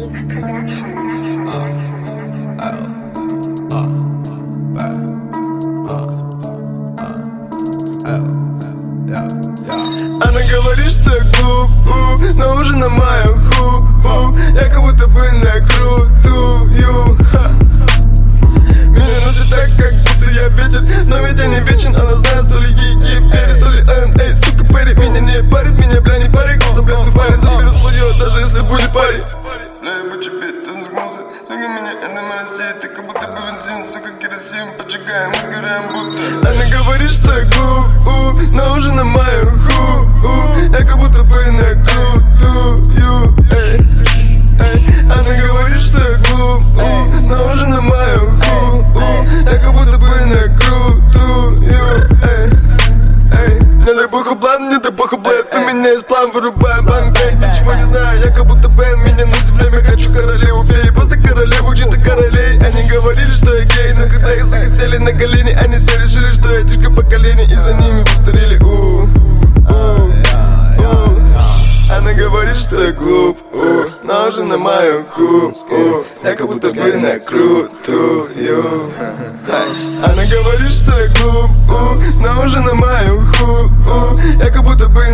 Beats Production. Она говорит, что я глуп, но уже на мою ху. Я как будто бы накрутую. Меня носит так, как будто я ветер, но ведь я не вечен. Она знает, что ли Ферри, что ли эй, сука, Перри. Меня не парит, меня, бля, не парит. Голдом, бля, ты парень, заберу свое, даже если будет парень. Бля, я бучу бит, ты нагнулся. Сука, меня, это моя сеть. Ты как будто бы бензин, сука, керосин. Поджигаем, мы сгораем, будто. Она говорит, что я глуп, но уже на мою ху. Я как будто бы накрутую. Она говорит, что я глуп, но уже на мою ху. Я как будто бы накрутую. Мне дай буху план, мне дай буху блэд. Ты меня из план вырубаем, банк-бэнг. Ничего не знаю, я как будто Бен. Меня носит время, хочу королеву феи. После королевы где-то королей. Они говорили, что я гей, но когда их захотели на колени, они все решили, что я тишка поколения, и за ними повторили Она говорит, что я глуп, но уже на мою ху. Я как будто бы накрутую. Она говорит, что я глуп, но уже на мою ху. Я как будто бы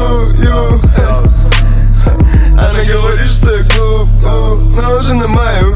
накрутую. Она говорит, что я глуп, но уже на мою